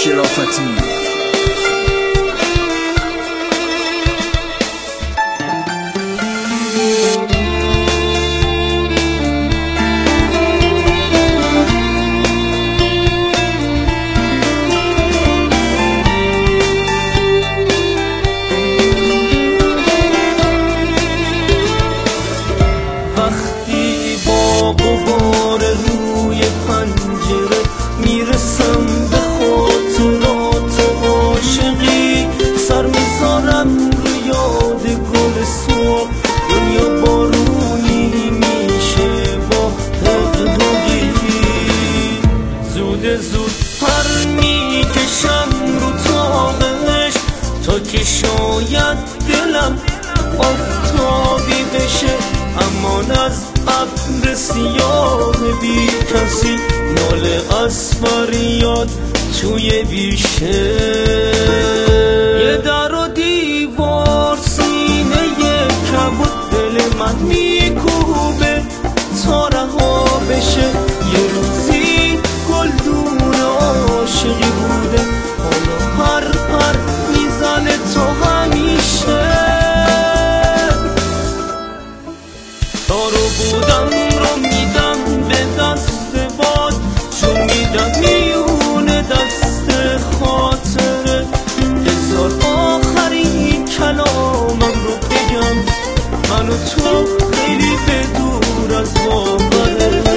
شرافتی. وقتی با غبار روی پنجره میرسم به خاطرات عاشقی، سر میذارم رو یاد گل سرخ، دنیا بارونی میشه با دغدغگی. زود زود پر میکشم رو طاقش تا که شاید دلم آفتابی بشه، اما از ابر سیاه بی کسی ناله از فریاد توی بیشه. یه در و دیوار سینه کبود دل من میکوبه تا رها بشه. یه روزی گلدون عاشقی بوده، حالا پر پر میزنه تا همیشه. دارو بودم رو میدم به دست باد، چون میدم میونه دست خاطره. بذار آخرین کلامم رو بگم، من و تو خیلی به دور از باوره.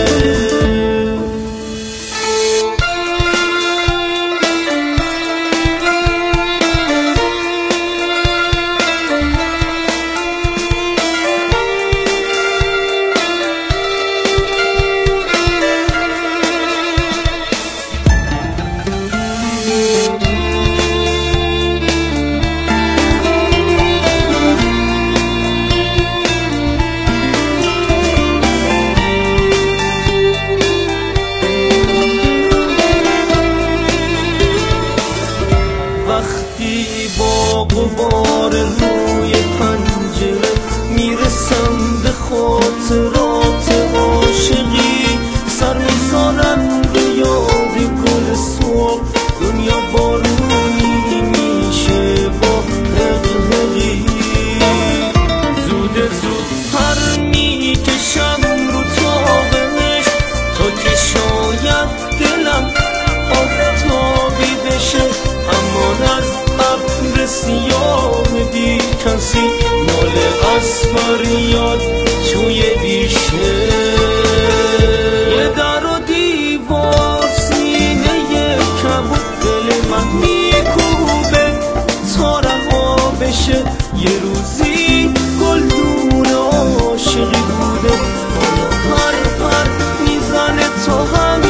وقتی با غبار روی پنجره میرسم به خاطرات عاشقی، سر میذارم رو یاد گل سرخ، دنیا بارونی میشه با دغدغگی. زود زود پر میکشم رو طاقش تا که شاید دلم آفتابی بشه، اما از ابر سیاه بی کسی ناله از فریاد توی بیشه. یه در و دیوار سینه کبود دل من میکوبه تا رها بشه. یه روزی گلدون عاشقی بوده، حالا پر پر میزنه تا هم